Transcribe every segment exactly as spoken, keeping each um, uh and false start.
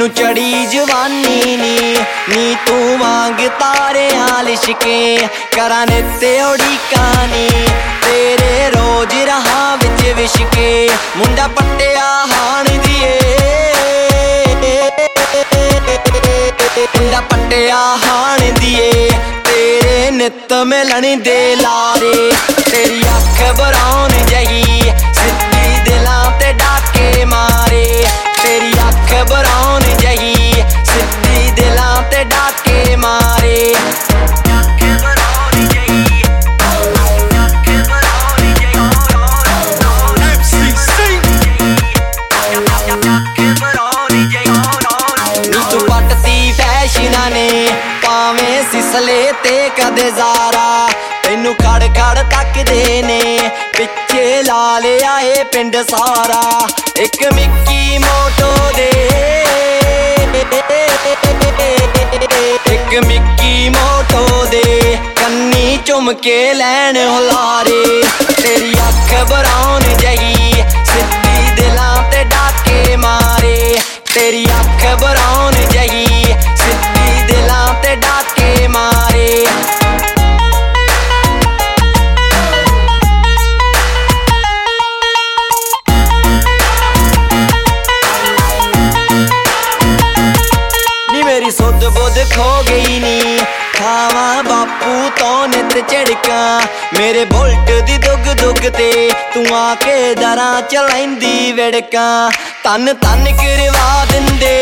मैनू चढ़ी जवानी नी नी तू वांग तारियां लिशके करा नित्ते उड़ीका नी तेरे रोज रहा विच विशके मुंडा पट्टिया हाण दिए मुंडा पट्टिया हाण दिए तेरे नित मिलन दे लारे तेरी अख ब्राउन जही सिद्धी दिलां ते डाके मारे तेरी अख ब्राउन जही सिद्धी दिलां ते डाके मारे तू पटती फैशना ने पावें सिसले ते कदे ज़ारा तैनू खड़ खड़ तकदे ने पिछे ला लिया ए पिंड सारा एक मिक्की मोटो दे एक मिक्की मोटो दे कन्नी चुम के लैन हुलारे तेरी अख ब्राउन जही सिद्धी दिलां ते डाके मारे तेरी अख ब्राउन जही सिद्धी दिलां ते डाके मारे नी मेरी सुध बुध खो गई नी खावा बापू तो नित झड़का मेरे बुलट दी दुग दुग ते तू आके दरां चलैंदी विड़का तन तन करवा दिंदे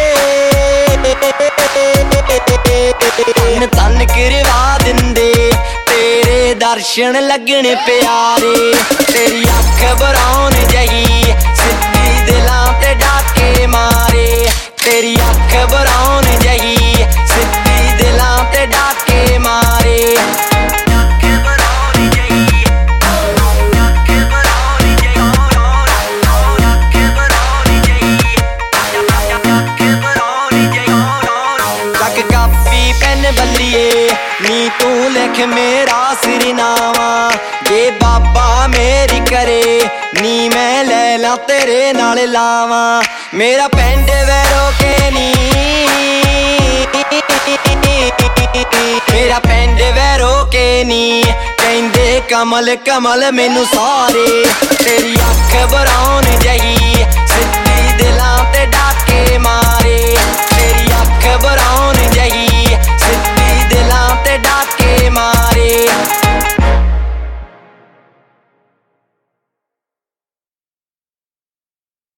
तन तन करवा दिंदे तेरे दर्शन लगने प्यारे तेरी अख ब्राउन जही सिद्धी दिलां ते डाके मारे तेरी अख ब्राउन जही सिद्धी दिलां ते डाके मारे नी तू लिख मेरा सिरनावा जे बाबा मेरी करे नी मैं ले ला तेरे नाल लावा मेरा पिंड वैरो के नी मेरा पिंड वैरो के नी कहंदे कमल कमल मैनू सारे तेरी अख ब्राउन जही सिद्धी दिलां ते डाके मारे